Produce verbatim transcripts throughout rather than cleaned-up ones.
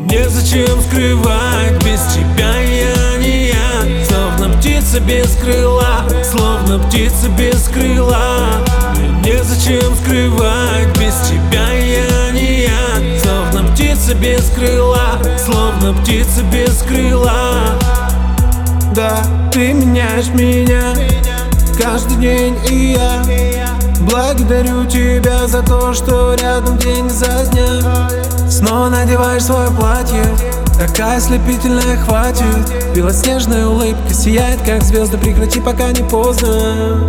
незачем скрывать, без тебя я не я. Словно птица без крыла, словно птица без крыла. Мне незачем скрывать, без тебя я не я. Словно птица без крыла, словно птица без крыла. Да, ты меняешь меня каждый день, и я благодарю тебя за то, что рядом день за днем. Снова надеваешь свое платье, такая ослепительная, хватит. Белоснежная улыбка сияет, как звезда, прекрати, пока не поздно.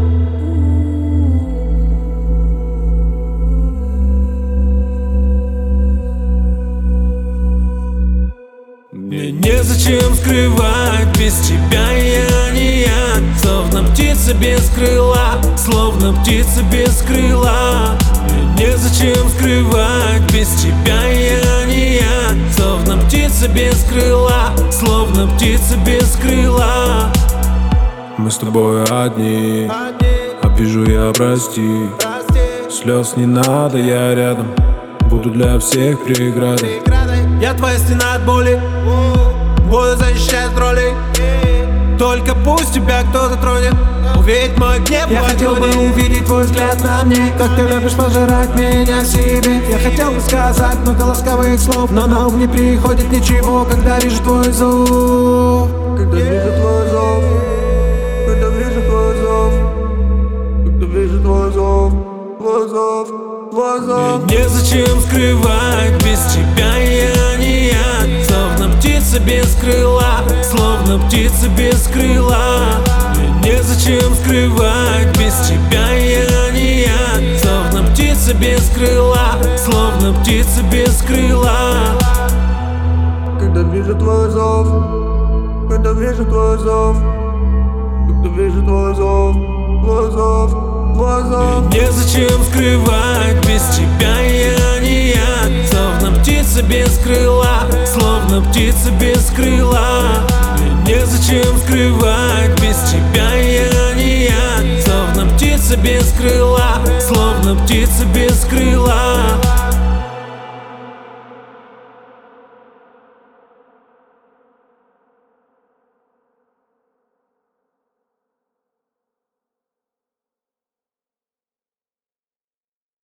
Мне незачем скрывать, без тебя я не я. Словно птица без крыла, словно птица без крыла. Мне незачем скрывать, без тебя я не я. Словно птица без крыла, словно птица без крыла. Мы с тобой одни, обижу я, прости. Слез не надо, я рядом, буду для всех преградой. Я твоя стена от боли, буду защищать от роли. Только пусть тебя кто-то тронет, увидеть мой гнев. Я хотел бы увидеть твой взгляд на мне, как ты любишь пожирать меня в себе. Я хотел бы сказать много ласковых слов, но на ум не приходит ничего, когда вижу твой зов. Когда вижу твой зов, когда вижу твой зов, когда вижу твой зов, твой зов, твой зов. Мне незачем скрывать, без тебя я не я. Словно птица без крыла, словно птица без крыла. Мне незачем скрывать, без тебя я не я. Словно птица без крыла, словно птица без крыла. Когда вижу твой зов, когда вижу твой зов, когда вижу твой зов, твой зов, твой зов. Мне незачем скрывать, без тебя я не я. Словно птица без крыла, словно птица без крыла. Мне незачем скрывать, без тебя я не я. Словно птица без крыла, словно птица без крыла.